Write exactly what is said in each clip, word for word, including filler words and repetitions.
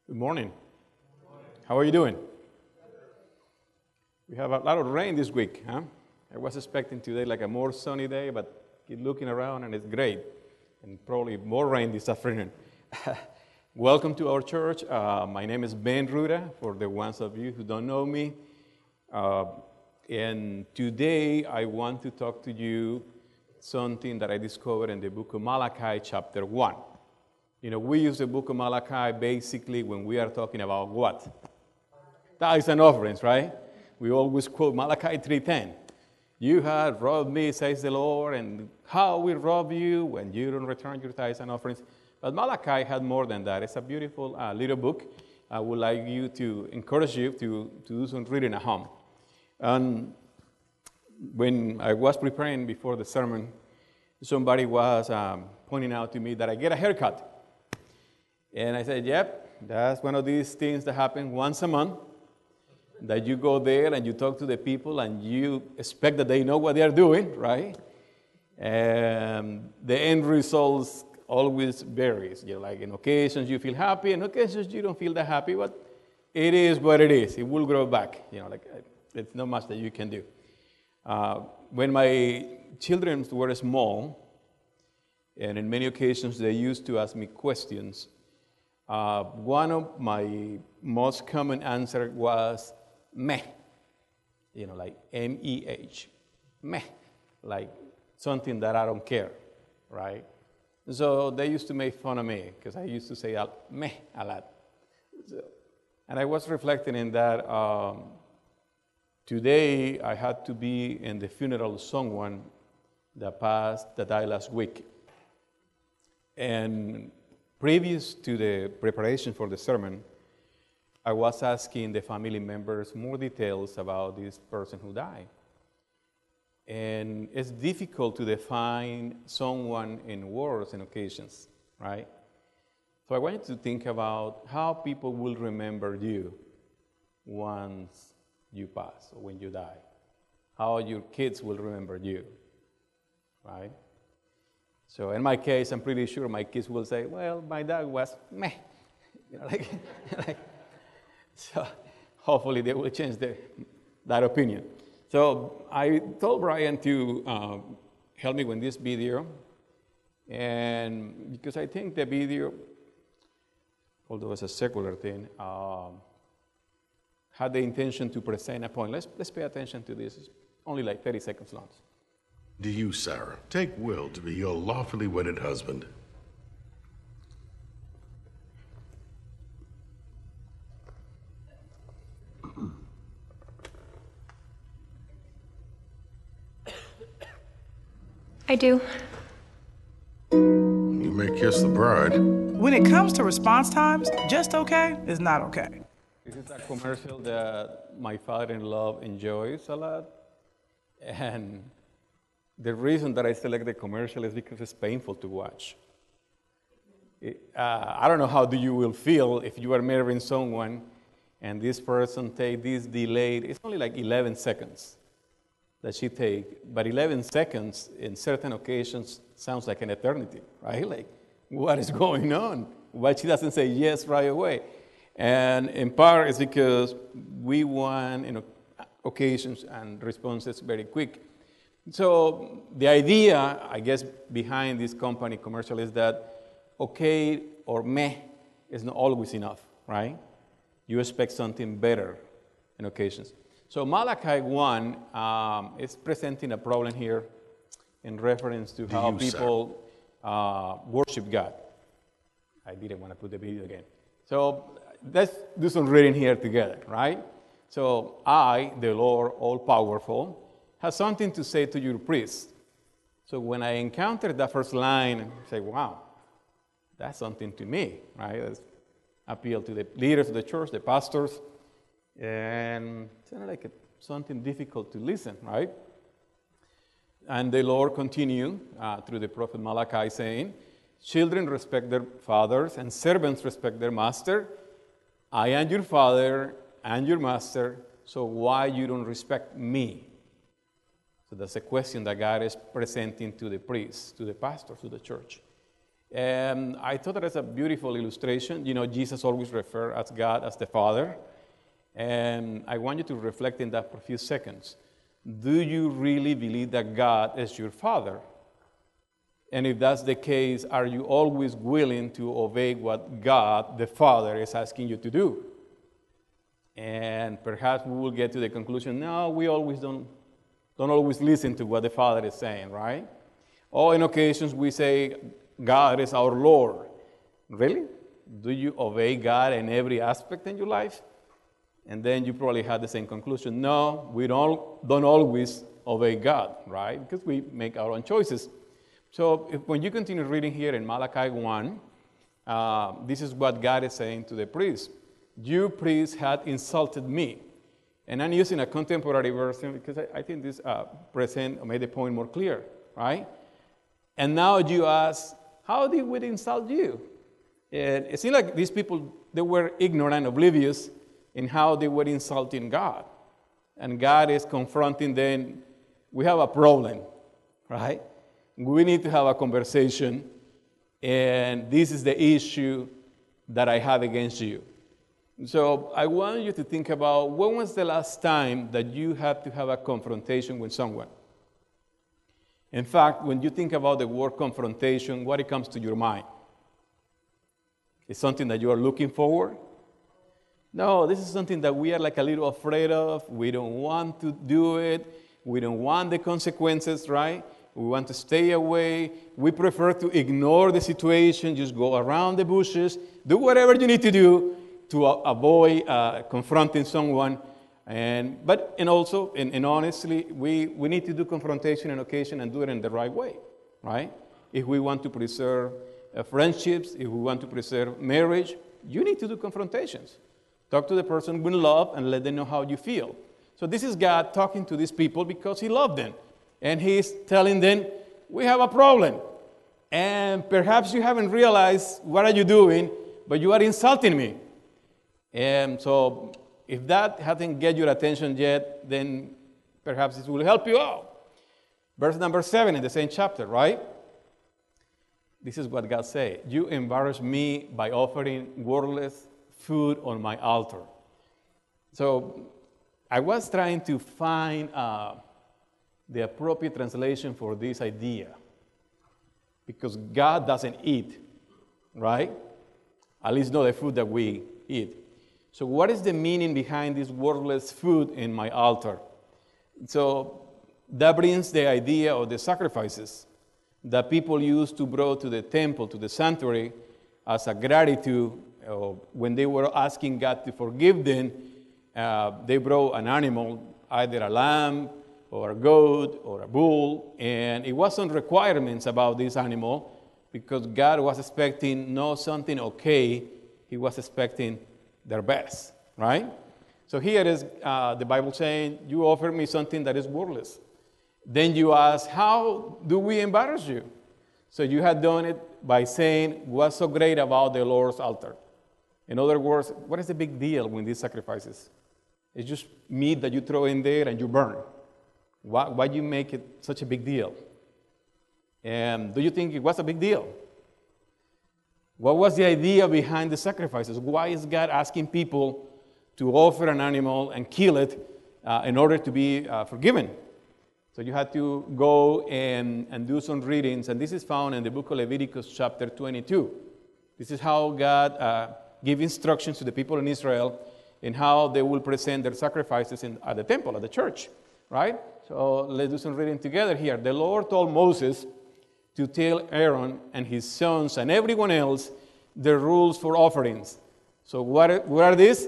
Good morning. How are you doing? We have a lot of rain this week, huh? I was expecting today like a more sunny day, but keep looking around and it's great. And probably more rain this afternoon. Welcome to our church. Uh, my name is Ben Ruda, for the ones of you who don't know me. Uh, and today I want to talk to you something that I discovered in the book of Malachi, chapter one. You know, we use the book of Malachi basically when we are talking about what? Tithes and offerings, right? We always quote Malachi three ten. You have robbed me, says the Lord, and how we rob you when you don't return your tithes and offerings. But Malachi had more than that. It's a beautiful uh, little book. I would like you to encourage you to, to do some reading at home. And when I was preparing before the sermon, somebody was um, pointing out to me that I get a haircut. And I said, yep, that's one of these things that happen once a month, that you go there and you talk to the people and you expect that they know what they are doing, right? And the end results always varies. You know, like in occasions you feel happy, in occasions you don't feel that happy, but it is what it is. It will grow back. You know, like it's not much that you can do. Uh, when my children were small, and in many occasions they used to ask me questions, Uh, one of my most common answer was meh, you know, like M E H, meh, like something that I don't care, right? So they used to make fun of me because I used to say meh a lot. So, and I was reflecting in that um, today I had to be in the funeral of someone that passed, that died last week. And previous to the preparation for the sermon, I was asking the family members more details about this person who died. And it's difficult to define someone in words and occasions, right? So I want you to think about how people will remember you once you pass or when you die. How your kids will remember you, right? So in my case, I'm pretty sure my kids will say, well, my dad was meh. You know, like, like, so hopefully they will change the, that opinion. So I told Brian to uh, help me with this video. And because I think the video, although it's a secular thing, um, had the intention to present a point. Let's, let's pay attention to this. It's only like thirty seconds long. Do you, Sarah, take Will to be your lawfully wedded husband? I do. You may kiss the bride. When it comes to response times, just okay is not okay. This is a commercial that my father-in-law enjoys a lot. And the reason that I select the commercial is because it's painful to watch. It, uh, I don't know how do you will feel if you are marrying someone and this person take this delayed, it's only like eleven seconds that she take, but eleven seconds in certain occasions sounds like an eternity, right? Like, what is going on? Why she doesn't say yes right away? And in part it's because we want, you know, occasions and responses very quick. So the idea, I guess, behind this company commercial is that okay or meh is not always enough, right? You expect something better in occasions. So Malachi one um, is presenting a problem here in reference to how you, people uh, worship God. I didn't want to put the video again. So let's do some reading here together, right? So I, the Lord all-powerful, has something to say to your priests. So when I encountered that first line, I say, wow, that's something to me, right? That's appeal to the leaders of the church, the pastors, and it's kind of like a, something difficult to listen, right? And the Lord continued uh, through the prophet Malachi saying, children respect their fathers and servants respect their master. I am your father and your master, so why you don't respect me? So that's a question that God is presenting to the priests, to the pastors, to the church. And I thought that was a beautiful illustration. You know, Jesus always referred as God as the Father. And I want you to reflect in that for a few seconds. Do you really believe that God is your Father? And if that's the case, are you always willing to obey what God, the Father, is asking you to do? And perhaps we will get to the conclusion, no, we always don't, don't always listen to what the Father is saying, right? Or in occasions we say, God is our Lord. Really? Do you obey God in every aspect in your life? And then you probably had the same conclusion. No, we don't, don't always obey God, right? Because we make our own choices. So if, when you continue reading here in Malachi one, uh, this is what God is saying to the priests. You priests had insulted me. And I'm using a contemporary version because I, I think this uh, present made the point more clear, right? And now you ask, how did we insult you? And it seems like these people, they were ignorant, oblivious in how they were insulting God. And God is confronting them. We have a problem, right? We need to have a conversation, and this is the issue that I have against you. So I want you to think about, when was the last time that you had to have a confrontation with someone? In fact, when you think about the word confrontation, what it comes to your mind? Is something that you are looking forward? No, this is something that we are like a little afraid of. We don't want to do it. We don't want the consequences, right? We want to stay away. We prefer to ignore the situation, just go around the bushes, do whatever you need to do to uh, avoid uh, confronting someone. And but and also, and, and honestly, we, we need to do confrontation on occasion and do it in the right way, right? If we want to preserve uh, friendships, if we want to preserve marriage, you need to do confrontations. Talk to the person with love and let them know how you feel. So this is God talking to these people because he loved them. And he's telling them, we have a problem. And perhaps you haven't realized what are you doing, but you are insulting me. And so if that hasn't get your attention yet, then perhaps it will help you out. Verse number seven in the same chapter, right? This is what God said. You embarrass me by offering worthless food on my altar. So I was trying to find uh, the appropriate translation for this idea, because God doesn't eat, right? At least not the food that we eat. So what is the meaning behind this worthless food in my altar? So that brings the idea of the sacrifices that people used to bring to the temple, to the sanctuary, as a gratitude. Uh, when they were asking God to forgive them, uh, they brought an animal, either a lamb or a goat or a bull, and it wasn't requirements about this animal because God was expecting not something okay, he was expecting their best, right? So here is uh, the Bible saying, you offer me something that is worthless. Then you ask, how do we embarrass you? So you had done it by saying, what's so great about the Lord's altar? In other words, what is the big deal with these sacrifices? It's just meat that you throw in there and you burn. Why, why do you make it such a big deal? And do you think it was a big deal? What was the idea behind the sacrifices? Why is God asking people to offer an animal and kill it uh, in order to be uh, forgiven? So you had to go and, and do some readings, and this is found in the book of Leviticus chapter twenty-two. This is how God uh, gave instructions to the people in Israel in how they will present their sacrifices in, at the temple, at the church, right? So let's do some reading together here. The Lord told Moses to tell Aaron and his sons and everyone else the rules for offerings. So what are, what are these?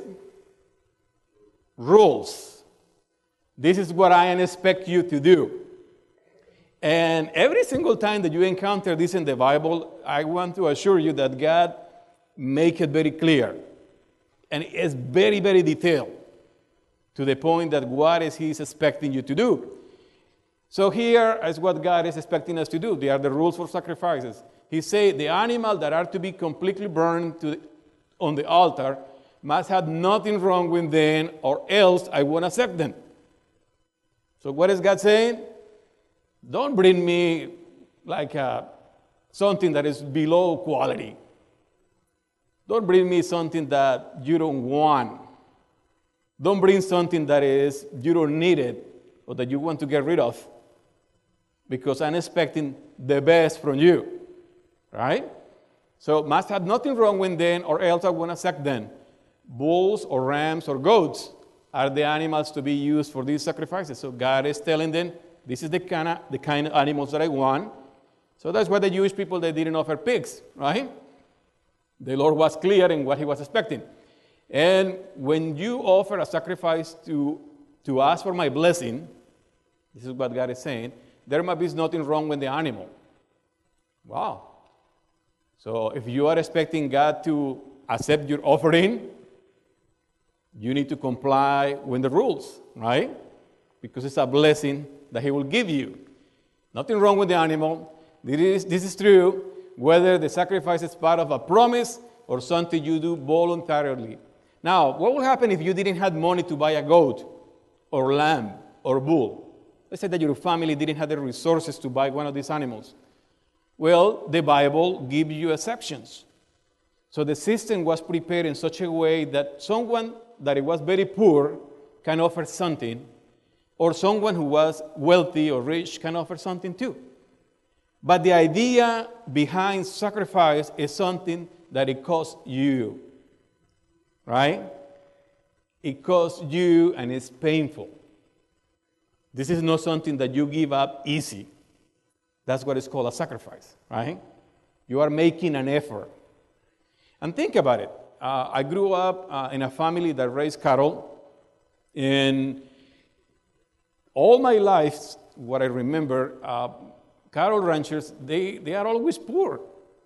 Rules. This is what I expect you to do. And every single time that you encounter this in the Bible, I want to assure you that God make it very clear. And it's very, very detailed to the point that what is He expecting you to do. So here is what God is expecting us to do. They are the rules for sacrifices. He said the animal that are to be completely burned to the, on the altar must have nothing wrong with them, or else I won't accept them. So what is God saying? Don't bring me like a something that is below quality. Don't bring me something that you don't want. Don't bring something that is you don't need it or that you want to get rid of, because I'm expecting the best from you, right? So must have nothing wrong with them, or else I want to sack them. Bulls or rams or goats are the animals to be used for these sacrifices. So God is telling them, this is the kind of, the kind of animals that I want. So that's why the Jewish people, they didn't offer pigs, right? The Lord was clear in what he was expecting. And when you offer a sacrifice to, to ask for my blessing, this is what God is saying, there might be nothing wrong with the animal. Wow. So if you are expecting God to accept your offering, you need to comply with the rules, right? Because it's a blessing that he will give you. Nothing wrong with the animal. This is, this is true whether the sacrifice is part of a promise or something you do voluntarily. Now, what will happen if you didn't have money to buy a goat or lamb or bull? Let's say that your family didn't have the resources to buy one of these animals. Well, the Bible gives you exceptions. So the system was prepared in such a way that someone that was very poor can offer something, or someone who was wealthy or rich can offer something too. But the idea behind sacrifice is something that it costs you, right? It costs you and it's painful. This is not something that you give up easy. That's what is called a sacrifice, right? You are making an effort. And think about it. Uh, I grew up uh, in a family that raised cattle, and all my life, what I remember, uh, cattle ranchers, they, they are always poor.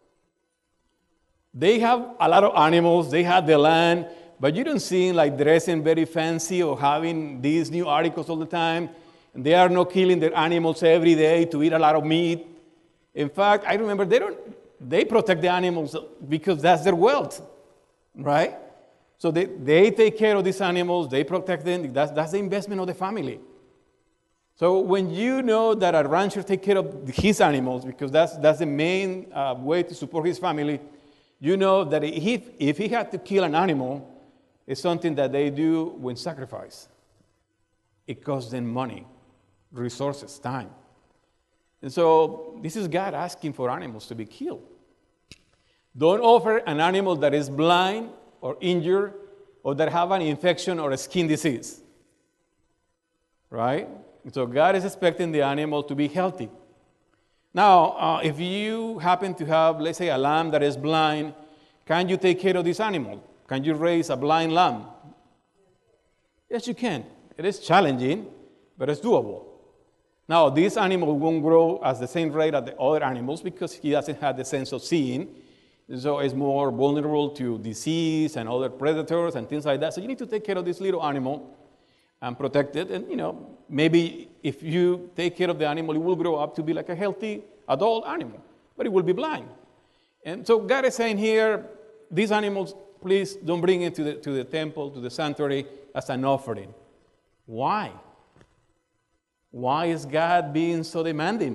They have a lot of animals, they have the land, but you don't see them like dressing very fancy or having these new articles all the time. And they are not killing their animals every day to eat a lot of meat. In fact, I remember they don't, they protect the animals because that's their wealth, right? So they, they take care of these animals, they protect them, that's, that's the investment of the family. So when you know that a rancher takes care of his animals, because that's, that's the main uh, way to support his family, you know that if, if he had to kill an animal, it's something that they do with sacrifice. It costs them money, resources, time. And so this is God asking for animals to be killed. Don't offer an animal that is blind or injured or that have an infection or a skin disease. Right? So God is expecting the animal to be healthy. Now, uh, if you happen to have, let's say, a lamb that is blind, can you take care of this animal? Can you raise a blind lamb? Yes, you can. It is challenging, but it's doable. Now, this animal won't grow at the same rate as the other animals because he doesn't have the sense of seeing. So it's more vulnerable to disease and other predators and things like that. So you need to take care of this little animal and protect it. And, you know, maybe if you take care of the animal, it will grow up to be like a healthy adult animal, but it will be blind. And so God is saying here, these animals, please don't bring it to the, to the temple, to the sanctuary as an offering. Why? Why is God being so demanding?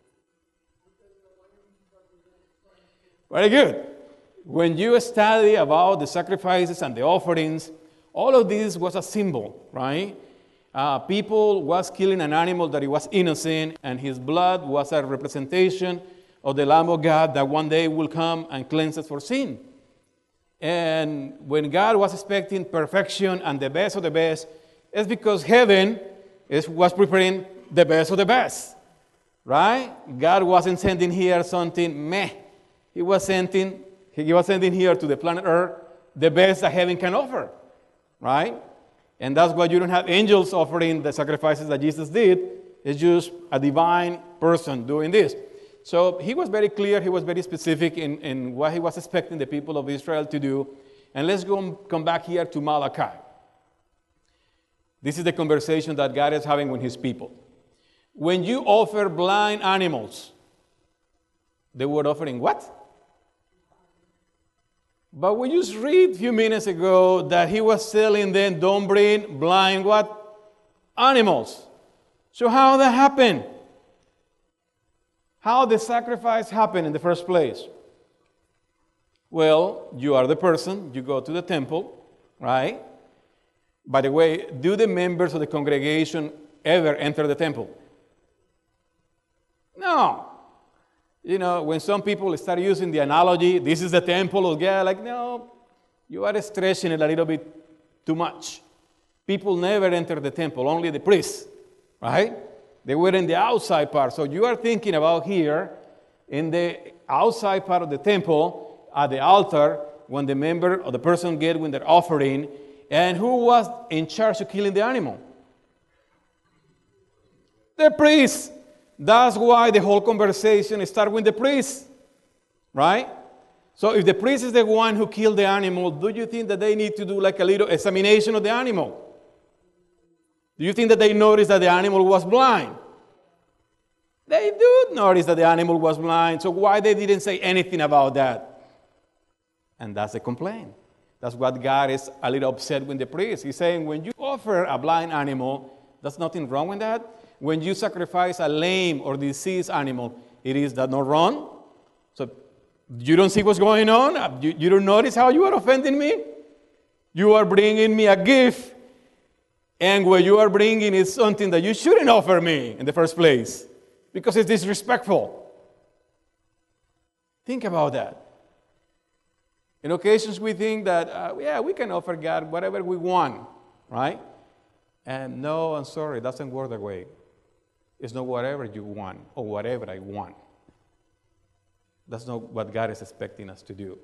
Very good. When you study about the sacrifices and the offerings, all of this was a symbol, right? Uh, people was killing an animal that it was innocent, and his blood was a representation of the Lamb of God that one day will come and cleanse us for sin. And when God was expecting perfection and the best of the best, it's because heaven is, was preparing the best of the best, right? God wasn't sending here something meh. He was sending, he was sending here to the planet Earth the best that heaven can offer, right? And that's why you don't have angels offering the sacrifices that Jesus did. It's just a divine person doing this. So he was very clear, he was very specific in, in what he was expecting the people of Israel to do. And let's go come back here to Malachi. This is the conversation that God is having with his people. When you offer blind animals, they were offering what? But we just read a few minutes ago that he was telling them, don't bring blind what? Animals. So how that happened? How the sacrifice happened in the first place? Well, you are the person, you go to the temple, right? By the way, do the members of the congregation ever enter the temple? No. You know, when some people start using the analogy, this is the temple of God, like, no, you are stretching it a little bit too much. People never enter the temple, only the priests, right? They were in the outside part. So you are thinking about here, in the outside part of the temple, at the altar, when the member or the person get with their offering, and who was in charge of killing the animal? The priest. That's why the whole conversation starts with the priest, right? So if the priest is the one who killed the animal, do you think that they need to do like a little examination of the animal? Do you think that they noticed that the animal was blind? They do notice that the animal was blind, so why they didn't say anything about that? And that's the complaint. That's what God is a little upset with the priest. He's saying, when you offer a blind animal, there's nothing wrong with that. When you sacrifice a lame or diseased animal, it is that not wrong? So you don't see what's going on? You, you don't notice how you are offending me? You are bringing me a gift, and what you are bringing is something that you shouldn't offer me in the first place because it's disrespectful. Think about that. In occasions, we think that, uh, yeah, we can offer God whatever we want, right? And no, I'm sorry, it doesn't work that way. It's not whatever you want or whatever I want. That's not what God is expecting us to do.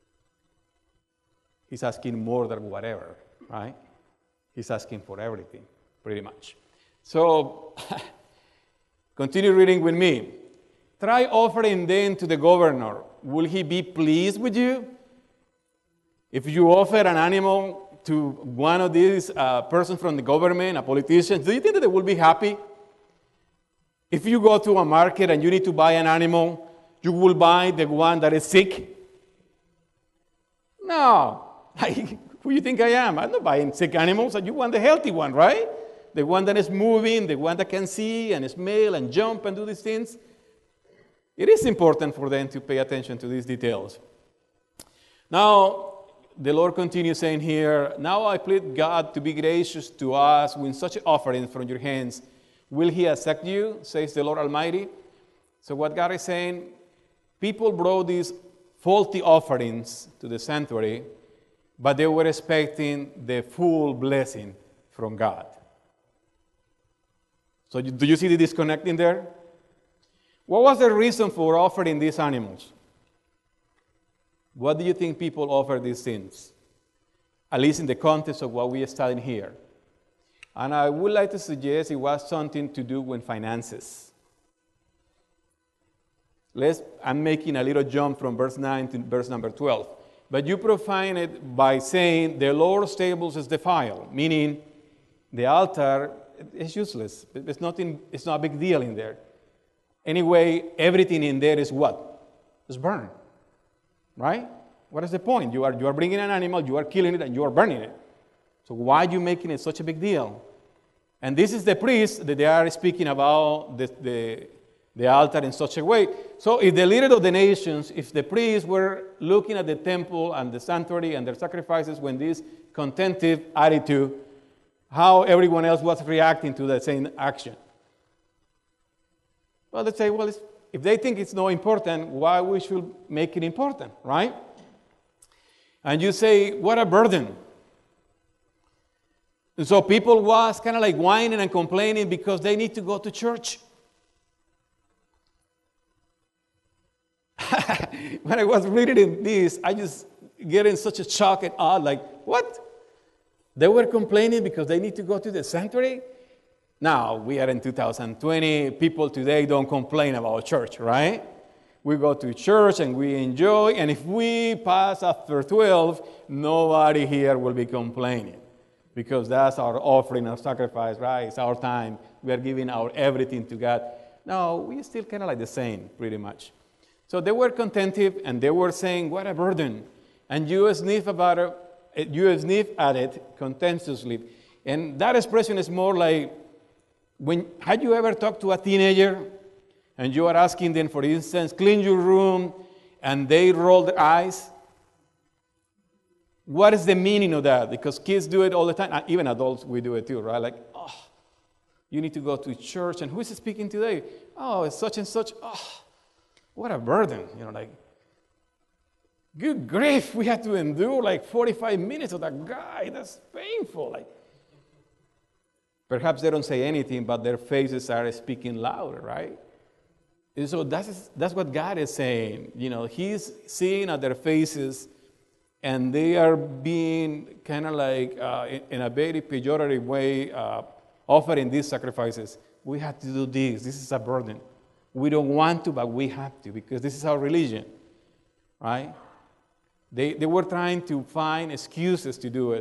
He's asking more than whatever, right? He's asking for everything, pretty much. So, continue reading with me. Try offering then to the governor. Will he be pleased with you? If you offer an animal to one of these uh, persons from the government, a politician, do you think that they will be happy? If you go to a market and you need to buy an animal, you will buy the one that is sick? No. I, who do you think I am? I'm not buying sick animals. You want the healthy one, right? The one that is moving, the one that can see and smell and jump and do these things. It is important for them to pay attention to these details. Now, the Lord continues saying here, now I plead God to be gracious to us with such an offering from your hands. Will he accept you, says the Lord Almighty? So what God is saying, people brought these faulty offerings to the sanctuary, but they were expecting the full blessing from God. So do you see the disconnect in there? What was the reason for offering these animals? What do you think people offer these things? At least in the context of what we are studying here. And I would like to suggest it was something to do with finances. Let's, I'm making a little jump from verse nine to verse number twelve. But you profane it by saying the Lord's tables is defiled, meaning the altar is useless. It's, nothing, it's not a big deal in there. Anyway, everything in there is what? It's burned. Right? What is the point? You are, you are bringing an animal, you are killing it, and you are burning it. So why are you making it such a big deal? And this is the priest that they are speaking about the, the, the altar in such a way. So if the leader of the nations, if the priests were looking at the temple and the sanctuary and their sacrifices with this contentive attitude, how everyone else was reacting to the same action? Well, they say, well, it's, if they think it's not important, why we should make it important, right? And you say, what a burden. And so people was kind of like whining and complaining because they need to go to church. When I was reading this, I just get in such a shock and awe, like, what? They were complaining because they need to go to the sanctuary? Now, we are in two thousand twenty. People today don't complain about church, right? We go to church and we enjoy, and if we pass after twelve, nobody here will be complaining. Because that's our offering, our sacrifice, right? It's our time. We are giving our everything to God. No, we still kind of like the same, pretty much. So they were contented, and they were saying, what a burden. And you sniff about it, you sniff at it contentiously. And that expression is more like, when had you ever talked to a teenager and you are asking them, for instance, clean your room, and they roll their eyes, what is the meaning of that? Because kids do it all the time. Even adults, we do it too, right? Like, oh, you need to go to church, and who is speaking today? Oh, it's such and such. Oh, what a burden. You know, like, good grief, we had to endure like forty-five minutes of that guy. That's painful. Like, perhaps they don't say anything, but their faces are speaking louder, right? And so that's, that's what God is saying. You know, He's seeing at their faces, and they are being kind of like, uh, in, in a very pejorative way, uh, offering these sacrifices. We have to do this. This is a burden. We don't want to, but we have to, because this is our religion, right? They, they were trying to find excuses to do it.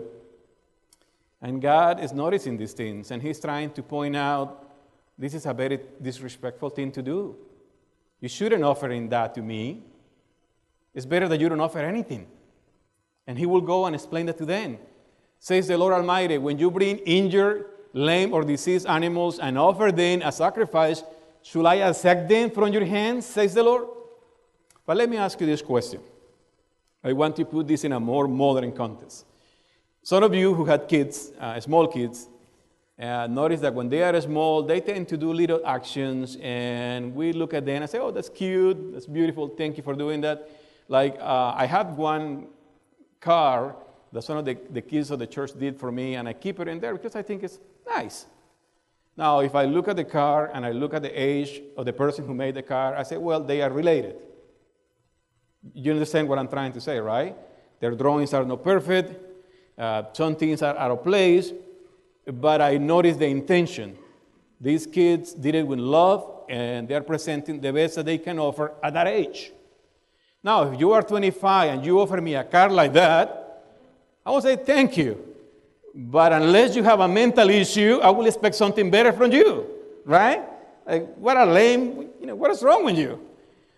And God is noticing these things, and He's trying to point out, this is a very disrespectful thing to do. You shouldn't offer in that to me. It's better that you don't offer anything. And He will go and explain that to them. Says the Lord Almighty, when you bring injured, lame, or diseased animals and offer them a sacrifice, should I accept them from your hands, says the Lord? But let me ask you this question. I want to put this in a more modern context. Some of you who had kids, uh, small kids, uh, notice that when they are small, they tend to do little actions, and we look at them and say, oh, that's cute, that's beautiful, thank you for doing that. Like, uh, I have one car that some of the, the kids of the church did for me, and I keep it in there because I think it's nice. Now, if I look at the car and I look at the age of the person who made the car, I say, well, they are related. You understand what I'm trying to say, right? Their drawings are not perfect. Uh, some things are out of place, but I notice the intention. These kids did it with love, and they're presenting the best that they can offer at that age. Now, if you are twenty-five and you offer me a car like that, I will say thank you. But unless you have a mental issue, I will expect something better from you, right? Like, what a lame, you know, what is wrong with you?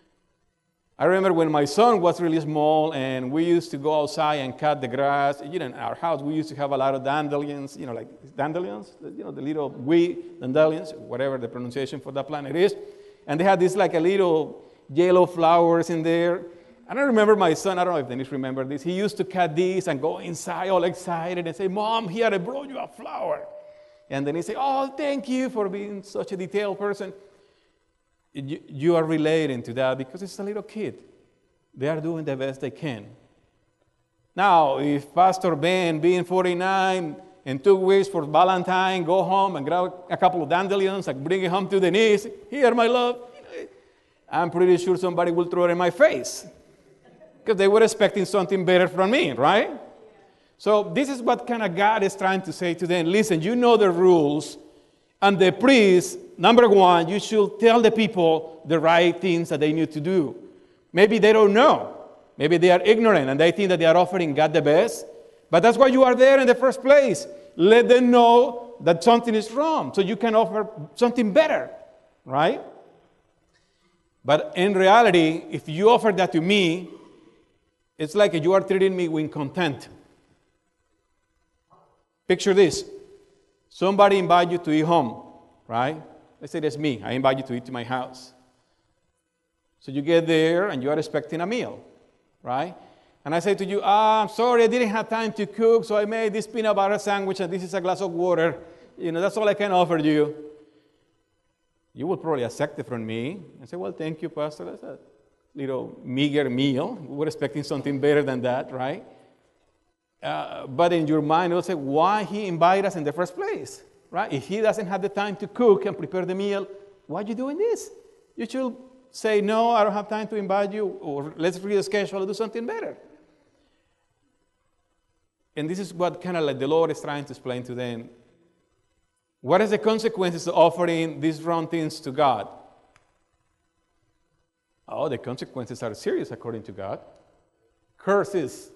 I remember when my son was really small, and we used to go outside and cut the grass. You know, in our house, we used to have a lot of dandelions, you know, like dandelions, you know, the little wheat dandelions, whatever the pronunciation for that plant it is. And they had this like a little yellow flowers in there. And I remember my son, I don't know if Denise remember this, he used to cut these and go inside all excited and say, Mom, here I brought you a flower. And then he say, oh, thank you for being such a detailed person. You, you are relating to that because it's a little kid. They are doing the best they can. Now, if Pastor Ben, being forty-nine, in two weeks for Valentine, go home and grab a couple of dandelions and bring it home to Denise, here, my love, I'm pretty sure somebody will throw it in my face because they were expecting something better from me, right? So this is what kind of God is trying to say to them. Listen, you know the rules, and the priest, number one, you should tell the people the right things that they need to do. Maybe they don't know. Maybe they are ignorant and they think that they are offering God the best. But that's why you are there in the first place. Let them know that something is wrong so you can offer something better, right? But in reality, if you offer that to me, it's like you are treating me with contempt. Picture this. Somebody invites you to eat home, right? Let's say that's me. I invite you to eat to my house. So you get there and you are expecting a meal, right? And I say to you, ah, I'm sorry, I didn't have time to cook, so I made this peanut butter sandwich and this is a glass of water. You know, that's all I can offer you. You will probably accept it from me and say, well, thank you, Pastor. That's a little meager meal. We were expecting something better than that, right? Uh, but in your mind, you'll say, why he invited us in the first place, right? If he doesn't have the time to cook and prepare the meal, why are you doing this? You should say, no, I don't have time to invite you, or let's reschedule and do something better. And this is what kind of like the Lord is trying to explain to them. What is the consequences of offering these wrong things to God? Oh, the consequences are serious according to God. Curses.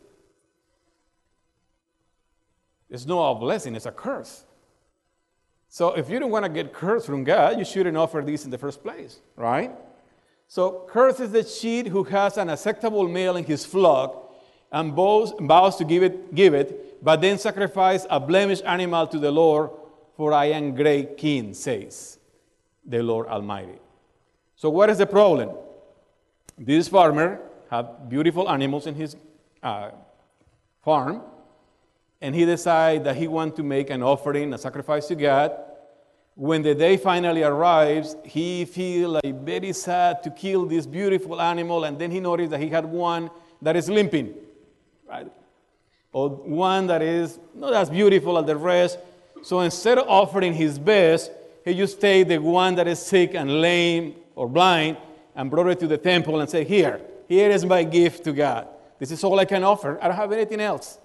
It's not a blessing, it's a curse. So if you don't want to get cursed from God, you shouldn't offer these in the first place, right? So cursed is the sheep who has an acceptable male in his flock and vows, vows to give it, give it, but then sacrifice a blemished animal to the Lord, for I am great king, says the Lord Almighty. So what is the problem? This farmer had beautiful animals in his uh, farm, and he decided that he wanted to make an offering, a sacrifice to God. When the day finally arrives, he feels like very sad to kill this beautiful animal, and then he noticed that he had one that is limping, right? Or one that is not as beautiful as the rest. So instead of offering his best, he just take the one that is sick and lame or blind and brought it to the temple and say, here, here is my gift to God. This is all I can offer. I don't have anything else.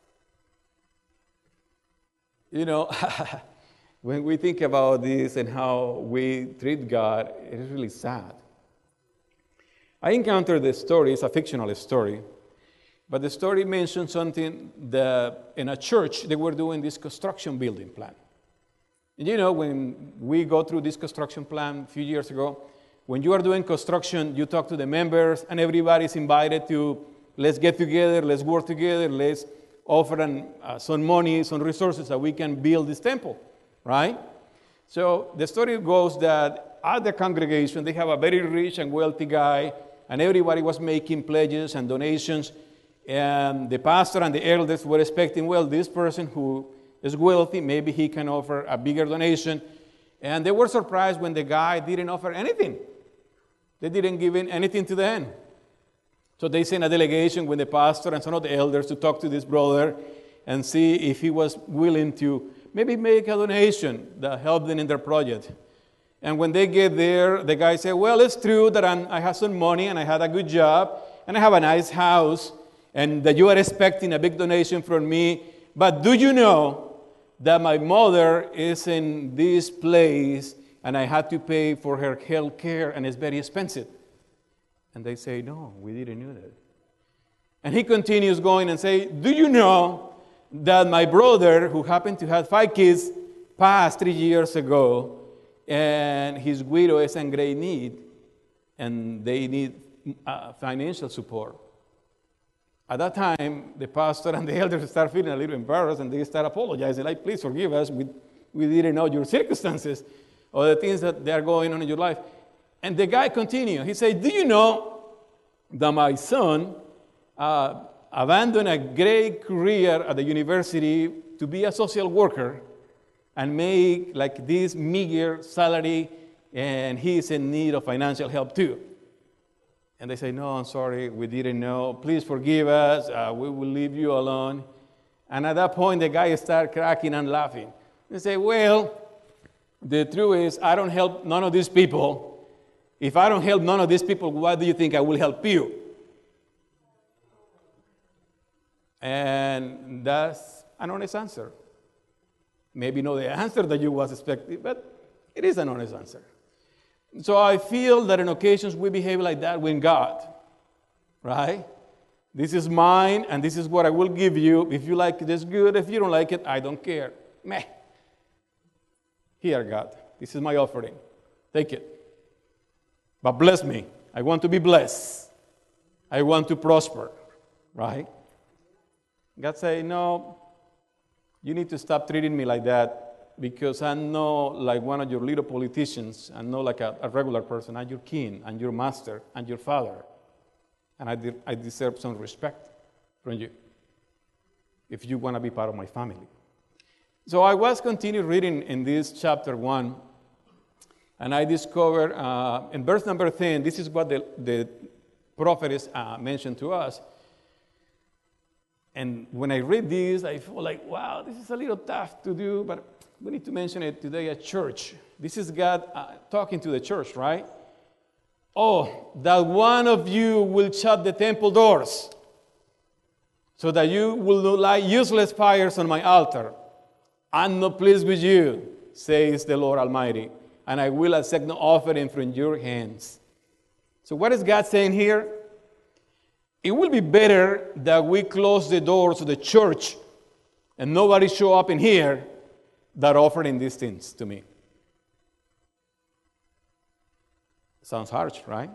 You know, when we think about this and how we treat God, it is really sad. I encountered this story. It's a fictional story. But the story mentions something that in a church, they were doing this construction building plan. And you know, when we go through this construction plan a few years ago, when you are doing construction, you talk to the members, and everybody's invited to, let's get together, let's work together, let's offer an, uh, some money, some resources that we can build this temple, right? So the story goes that at the congregation, they have a very rich and wealthy guy, and everybody was making pledges and donations. And the pastor and the elders were expecting, well, this person who is wealthy, maybe he can offer a bigger donation. And they were surprised when the guy didn't offer anything. They didn't give in anything to them. So they sent a delegation with the pastor and some of the elders to talk to this brother and see if he was willing to maybe make a donation that helped them in their project. And when they get there, the guy said, well, it's true that I'm, I have some money and I had a good job and I have a nice house, and that you are expecting a big donation from me. But do you know that my mother is in this place and I had to pay for her health care and it's very expensive? And they say, no, we didn't know that. And he continues going and say, do you know that my brother, who happened to have five kids, passed three years ago, and his widow is in great need, and they need uh, financial support? At that time, the pastor and the elders start feeling a little embarrassed, and they start apologizing, like, please forgive us, we, we didn't know your circumstances or the things that they are going on in your life. And the guy continued. He said, do you know that my son uh, abandoned a great career at the university to be a social worker and make like this meager salary, and he is in need of financial help too? And they say, no, I'm sorry, we didn't know. Please forgive us. Uh, we will leave you alone. And at that point, the guy started cracking and laughing. They say, well, the truth is, I don't help none of these people. If I don't help none of these people, why do you think I will help you? And that's an honest answer. Maybe not the answer that you was expecting, but it is an honest answer. So I feel that on occasions we behave like that with God, right? This is mine, and this is what I will give you. If you like it, it's good. If you don't like it, I don't care. Meh. Here, God, this is my offering. Take it. But bless me. I want to be blessed. I want to prosper, right? God say, no, you need to stop treating me like that, because I'm not like one of your little politicians. I'm not like a, a regular person. I'm your king, and your master, and your father. And I, de- I deserve some respect from you if you want to be part of my family. So I was continuing reading in this chapter one, and I discovered uh, in verse number ten, this is what the, the prophet is uh, mentioned to us. And when I read this, I feel like, wow, this is a little tough to do, but we need to mention it today at church. This is God uh, talking to the church, right? Oh, that one of you will shut the temple doors so that you will not light useless fires on my altar. I'm not pleased with you, says the Lord Almighty, and I will accept no offering from your hands. So what is God saying here? It will be better that we close the doors of the church and nobody show up in here that offering these things to me. Sounds harsh, right?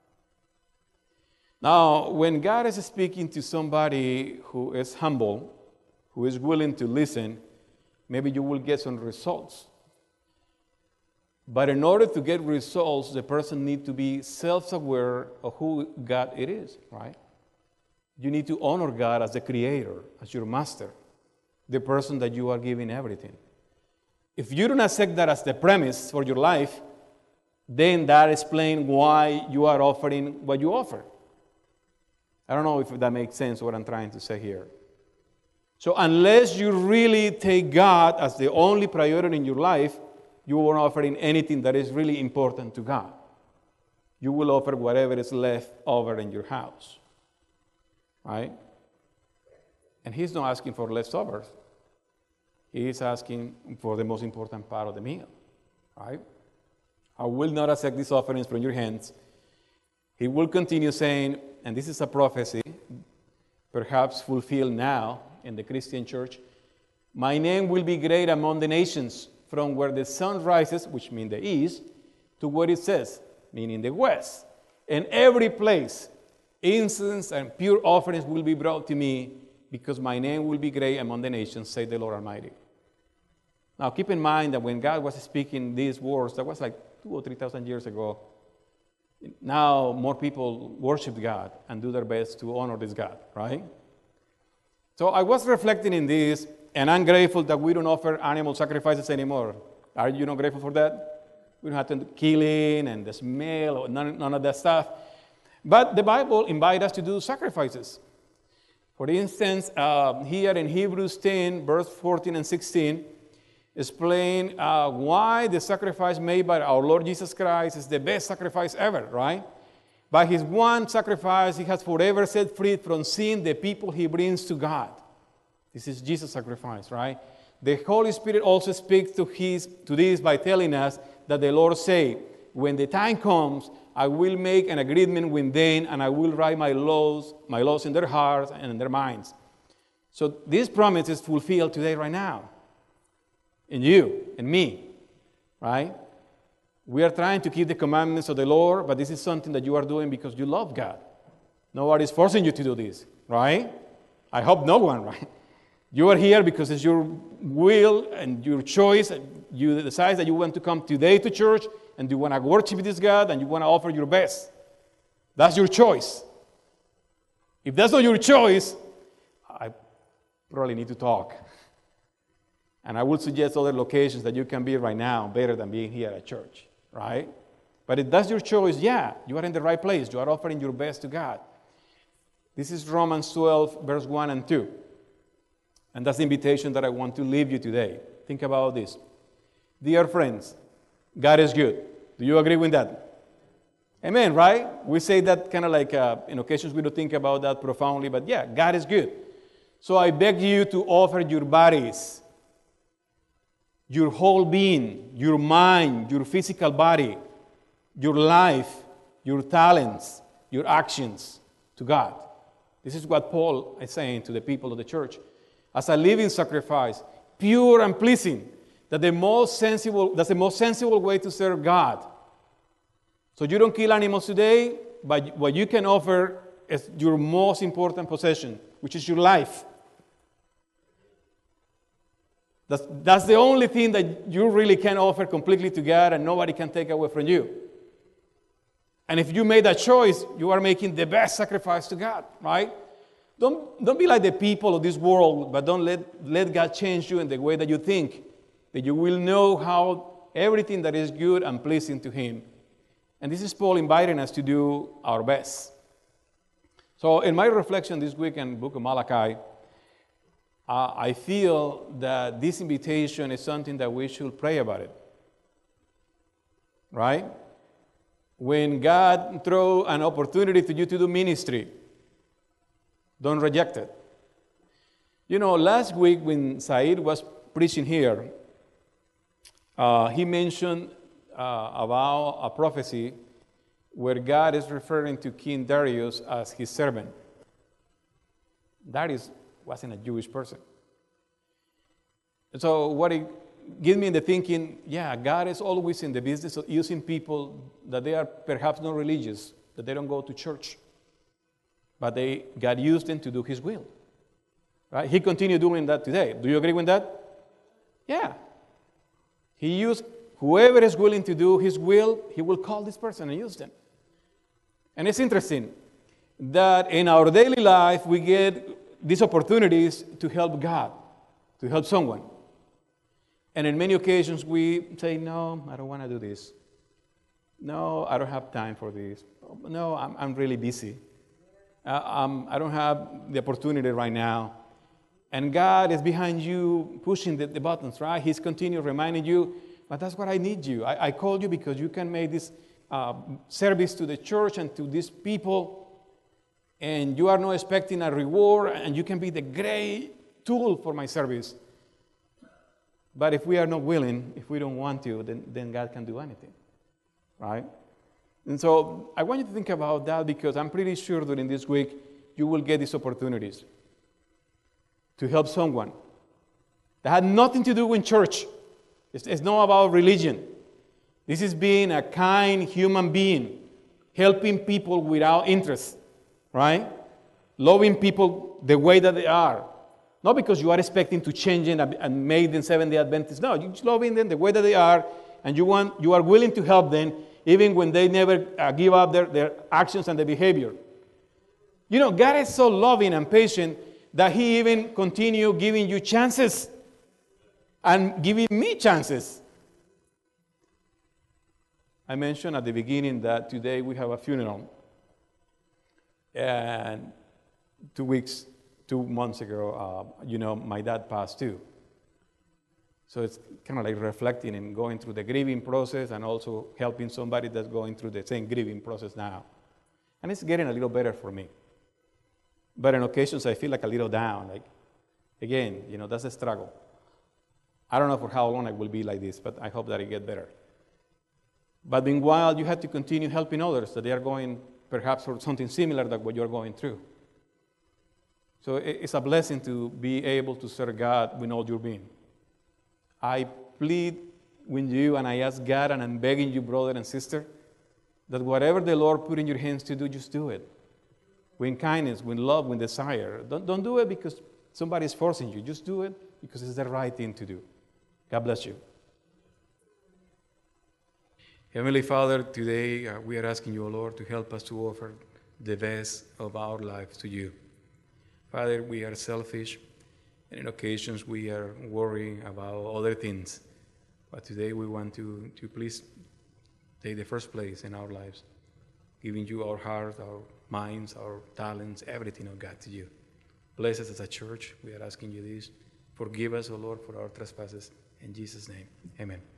Now, when God is speaking to somebody who is humble, who is willing to listen, maybe you will get some results. But in order to get results, the person needs to be self-aware of who God it is, right? You need to honor God as the creator, as your master, the person that you are giving everything. If you don't accept that as the premise for your life, then that explains why you are offering what you offer. I don't know if that makes sense, what I'm trying to say here. So unless you really take God as the only priority in your life, you won't offer in anything that is really important to God. You will offer whatever is left over in your house. Right? And he's not asking for leftovers. He is asking for the most important part of the meal. Right? I will not accept these offerings from your hands. He will continue saying, and this is a prophecy, perhaps fulfilled now in the Christian church, my name will be great among the nations, from where the sun rises, which means the east, to where it says, meaning the west. In every place, incense and pure offerings will be brought to me, because my name will be great among the nations, said the Lord Almighty. Now keep in mind that when God was speaking these words, that was like two or three thousand years ago. Now more people worship God and do their best to honor this God, right? So I was reflecting in this, and I'm grateful that we don't offer animal sacrifices anymore. Are you not grateful for that? We don't have to do killing and the smell, or none, none of that stuff. But the Bible invites us to do sacrifices. For instance, uh, here in Hebrews ten, verse fourteen and sixteen, explain uh, why the sacrifice made by our Lord Jesus Christ is the best sacrifice ever, right? By his one sacrifice, he has forever set free from sin the people he brings to God. This is Jesus' sacrifice, right? The Holy Spirit also speaks to, his, to this by telling us that the Lord say, when the time comes, I will make an agreement with them, and I will write my laws, my laws in their hearts and in their minds. So this promise is fulfilled today, right now, in you and me, right? We are trying to keep the commandments of the Lord, but this is something that you are doing because you love God. Nobody is forcing you to do this, right? I hope no one, right? You are here because it's your will and your choice. You decide that you want to come today to church and you want to worship this God and you want to offer your best. That's your choice. If that's not your choice, I probably need to talk. And I would suggest other locations that you can be right now better than being here at church, right? But if that's your choice, yeah, you are in the right place. You are offering your best to God. This is Romans twelve, verse one and two. And that's the invitation that I want to leave you today. Think about this. Dear friends, God is good. Do you agree with that? Amen, right? We say that kind of like, uh, in occasions we don't think about that profoundly, but yeah, God is good. So I beg you to offer your bodies, your whole being, your mind, your physical body, your life, your talents, your actions to God. This is what Paul is saying to the people of the church. As a living sacrifice, pure and pleasing, that the most sensible, that's the most sensible way to serve God. So you don't kill animals today, but what you can offer is your most important possession, which is your life. That's, that's the only thing that you really can offer completely to God and nobody can take away from you. And if you made that choice, you are making the best sacrifice to God, right? Don't, don't be like the people of this world, but don't let, let God change you in the way that you think, that you will know how everything that is good and pleasing to Him. And this is Paul inviting us to do our best. So in my reflection this week in the book of Malachi, uh, I feel that this invitation is something that we should pray about it. Right? When God throws an opportunity to you to do ministry, don't reject it. You know, last week when Said was preaching here, uh, he mentioned uh, about a prophecy where God is referring to King Darius as his servant. Darius wasn't a Jewish person. So what it gives me the thinking, yeah, God is always in the business of using people that they are perhaps not religious, that they don't go to church. But they, God used them to do His will. Right? He continued doing that today. Do you agree with that? Yeah. He used whoever is willing to do his will, he will call this person and use them. And it's interesting that in our daily life, we get these opportunities to help God, to help someone. And in many occasions, we say, no, I don't want to do this. No, I don't have time for this. No, I'm, I'm really busy. Uh, um, I don't have the opportunity right now. And God is behind you pushing the, the buttons, right? He's continuing reminding you, but that's what I need you. I, I called you because you can make this uh, service to the church and to these people, and you are not expecting a reward, and you can be the great tool for my service. But if we are not willing, if we don't want to, then, then God can do anything, right? And so I want you to think about that, because I'm pretty sure during this week you will get these opportunities to help someone that had nothing to do with church. It's, it's not about religion. This is being a kind human being, helping people without interest, right? Loving people the way that they are. Not because you are expecting to change them and make them Seventh-day Adventists. No, you're just loving them the way that they are, and you want you are willing to help them even when they never uh, give up their, their actions and their behavior. You know, God is so loving and patient that He even continue giving you chances and giving me chances. I mentioned at the beginning that today we have a funeral. And two weeks, two months ago, uh, you know, my dad passed too. So it's kind of like reflecting and going through the grieving process and also helping somebody that's going through the same grieving process now. And it's getting a little better for me. But on occasions, I feel like a little down. Like, again, you know, that's a struggle. I don't know for how long I will be like this, but I hope that it gets better. But meanwhile, you have to continue helping others that they are going perhaps for something similar to what you're going through. So it's a blessing to be able to serve God with all your being. I plead with you and I ask God, and I'm begging you, brother and sister, that whatever the Lord put in your hands to do, just do it. With kindness, with love, with desire. Don't, don't do it because somebody's forcing you. Just do it because it's the right thing to do. God bless you. Heavenly Father, today uh, we are asking you, O Lord, to help us to offer the best of our lives to you. Father, we are selfish, and in occasions we are worrying about other things. But today we want to, to please take the first place in our lives, giving you our hearts, our minds, our talents, everything, oh God, to you. Bless us as a church. We are asking you this. Forgive us, O Lord, for our trespasses. In Jesus' name, amen.